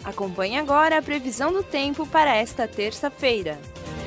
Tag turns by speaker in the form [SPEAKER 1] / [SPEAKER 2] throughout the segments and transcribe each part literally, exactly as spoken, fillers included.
[SPEAKER 1] Acompanhe agora a previsão do tempo para esta terça-feira.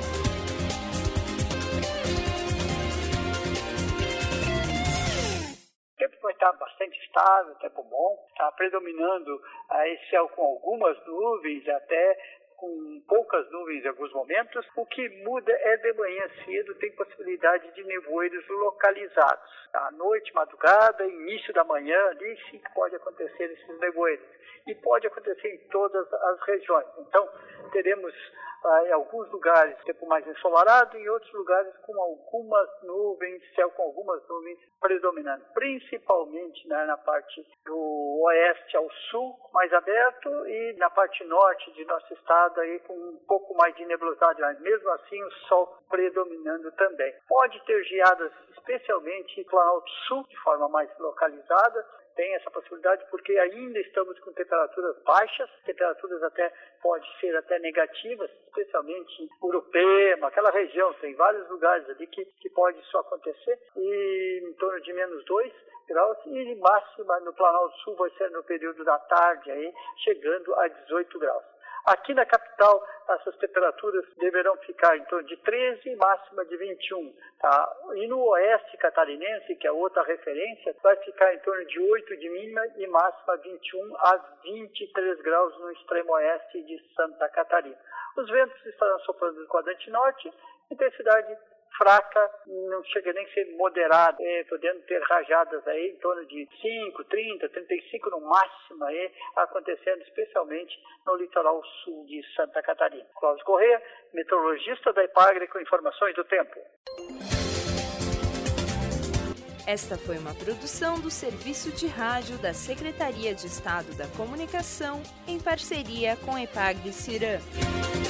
[SPEAKER 2] Está bastante estável, tempo bom, está predominando ah, esse céu com algumas nuvens, até com poucas nuvens em alguns momentos. O que muda é de manhã cedo, tem possibilidade de nevoeiros localizados. À noite, madrugada, início da manhã, ali sim que pode acontecer esses nevoeiros. E pode acontecer em todas as regiões. Então, teremos ah, em alguns lugares tempo mais ensolarado, em outros lugares com algumas nuvens, céu com algumas nuvens predominando, principalmente né, na parte do oeste ao sul, mais aberto, e na parte norte de nosso estado aí com um pouco mais de nebulosidade, mas mesmo assim o sol predominando também. Pode ter geadas, especialmente no Planalto Sul, de forma mais localizada. Tem essa possibilidade porque ainda estamos com temperaturas baixas, temperaturas até pode ser até negativas, especialmente em Urupema, aquela região, tem vários lugares ali que, que pode isso acontecer, e em torno de menos dois graus, e máxima no Planalto Sul vai ser no período da tarde, aí, chegando a dezoito graus. Aqui na capital, essas temperaturas deverão ficar em torno de treze, máxima de vinte e um. Tá? E no oeste catarinense, que é outra referência, vai ficar em torno de oito de mínima e máxima vinte e um a vinte e três graus no extremo oeste de Santa Catarina. Os ventos estarão soprando do quadrante norte, intensidade fraca, não chega nem a ser moderada, é, podendo ter rajadas aí em torno de cinco, trinta, trinta e cinco no máximo, aí, acontecendo especialmente no litoral sul de Santa Catarina. Cláudio Corrêa, meteorologista da Epagre, com informações do tempo.
[SPEAKER 1] Esta foi uma produção do Serviço de Rádio da Secretaria de Estado da Comunicação, em parceria com Epagre Cirã.